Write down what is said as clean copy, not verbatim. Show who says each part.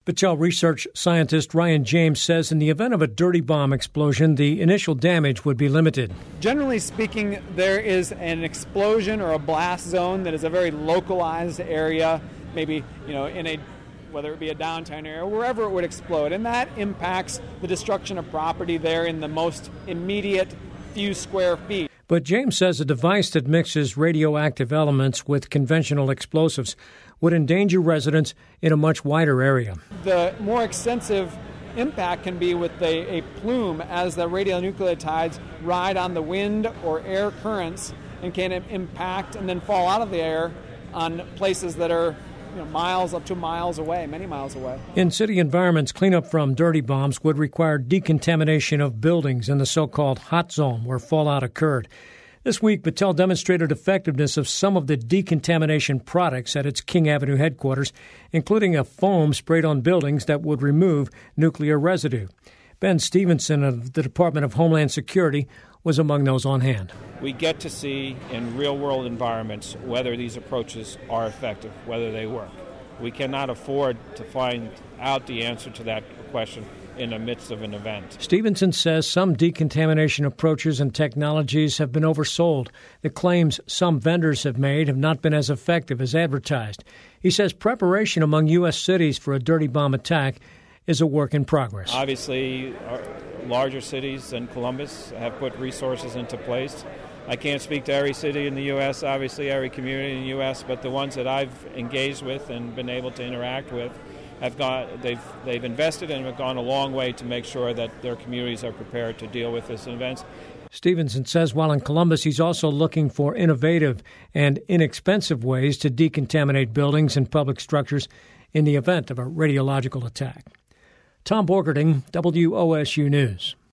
Speaker 1: Battelle research scientist Ryan James says in the event of a dirty bomb explosion, the initial damage would be limited.
Speaker 2: Generally speaking, there is an explosion or a blast zone that is a very localized area, maybe whether it be a downtown area, wherever it would explode, and that impacts the destruction of property there in the most immediate few square feet.
Speaker 1: But James says a device that mixes radioactive elements with conventional explosives would endanger residents in a much wider area.
Speaker 2: The more extensive impact can be with a plume as the radionucleotides ride on the wind or air currents and can impact and then fall out of the air on places that are miles up to miles away, many miles away.
Speaker 1: In city environments, cleanup from dirty bombs would require decontamination of buildings in the so-called hot zone where fallout occurred. This week, Battelle demonstrated effectiveness of some of the decontamination products at its King Avenue headquarters, including a foam sprayed on buildings that would remove nuclear residue. Ben Stevenson of the Department of Homeland Security was among those on hand.
Speaker 3: We get to see in real-world environments whether these approaches are effective, whether they work. We cannot afford to find out the answer to that question in the midst of an event.
Speaker 1: Stevenson says some decontamination approaches and technologies have been oversold. The claims some vendors have made have not been as effective as advertised. He says preparation among U.S. cities for a dirty bomb attack is a work in progress.
Speaker 3: Obviously, larger cities than Columbus have put resources into place. I can't speak to every city in the U.S., obviously every community in the U.S., but the ones that I've engaged with and been able to interact with they've invested and have gone a long way to make sure that their communities are prepared to deal with this event.
Speaker 1: Stevenson says while in Columbus, he's also looking for innovative and inexpensive ways to decontaminate buildings and public structures in the event of a radiological attack. Tom Borgerding, WOSU News.